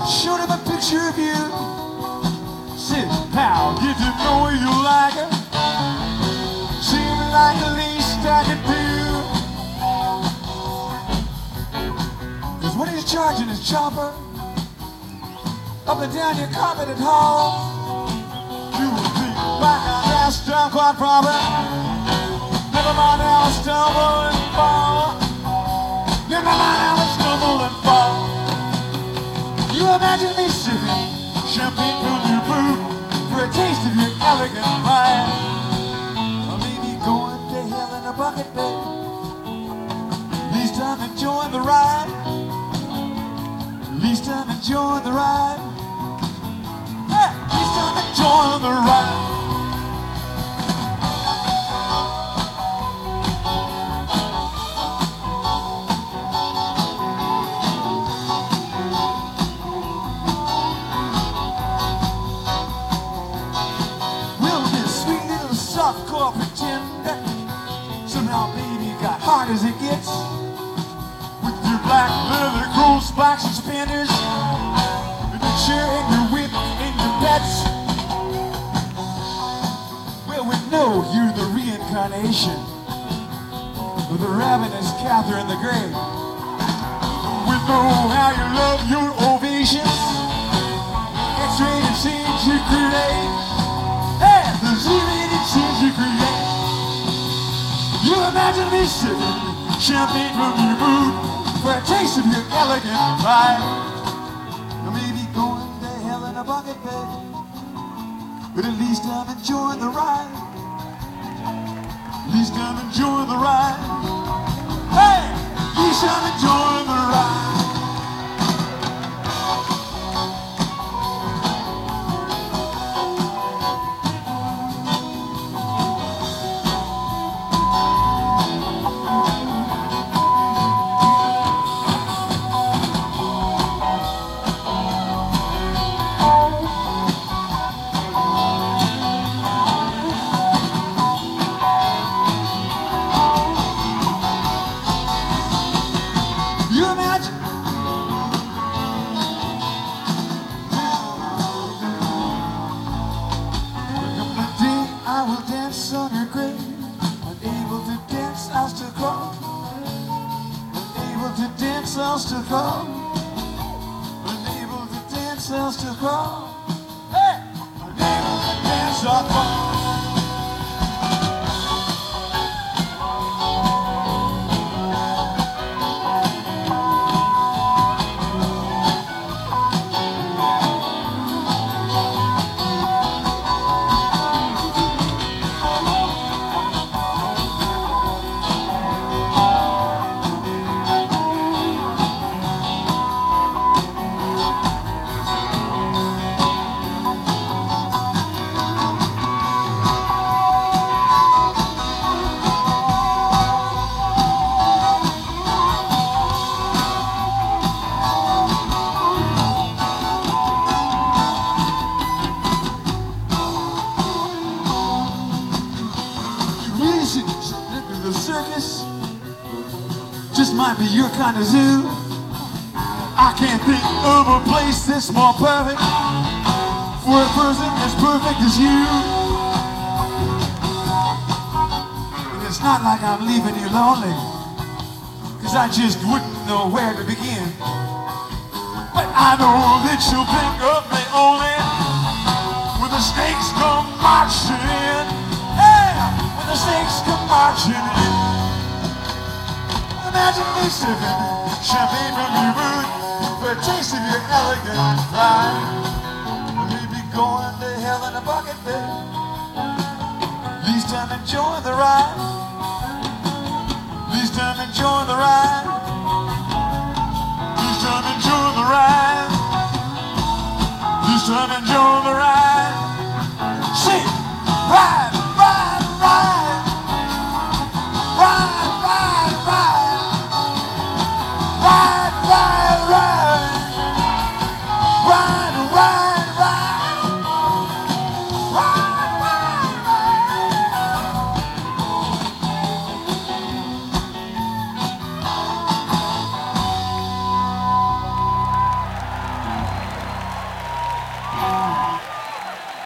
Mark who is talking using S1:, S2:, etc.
S1: Showed him a picture of you. Said, pal, get to know you like her. Seemed like the least I could do. Cause when he's charging his chopper up and down your carpeted hall, you will be back on that stuff quite proper. Never mind how I stumble and fall. Never mind how I stumble and fall. You imagine me sipping champagne from your boot for a taste of your elegant pride. Or maybe going to hell in a bucket bed. At least I'm enjoying the ride. At least I'm enjoying the ride. Hey, at least I'm enjoying the ride. Softcore pretender. Somehow baby got hard as it gets. With your black leather cool spikes and suspenders, with your chair and your whip and your pets. Well, we know you're the reincarnation of the ravenous Catherine the Great. We know how you love your ovations, X-rated scenes you create. Hey, the Z-rated scenes you create. You imagine me sipping champagne from your boot for a taste of your elegant pride. Or maybe going to hell in a bucket bed, but at least I'm enjoying the ride. At least I'm enjoying the ride. Hey, at least I'm enjoying the ride. On your grave, unable to dance, I'll still call. Unable to dance, I'll still call. Unable to dance, I'll still call. Hey! Unable to dance, I'll call. The circus just might be your kind of zoo. I can't think of a place that's more perfect for a person as perfect as you. And it's not like I'm leaving you lonely, cause I just wouldn't know where to begin. But I know that you'll think of me only when the snakes come marching in. The snakes come marching in. Imagine me sipping champagne from your boot for a taste of your elegant pride. Maybe going to hell in a bucket bed. At least I'm enjoying the ride. At least I'm enjoying the ride. At least I'm enjoying the ride. At least I'm enjoying the ride. Shake, ride.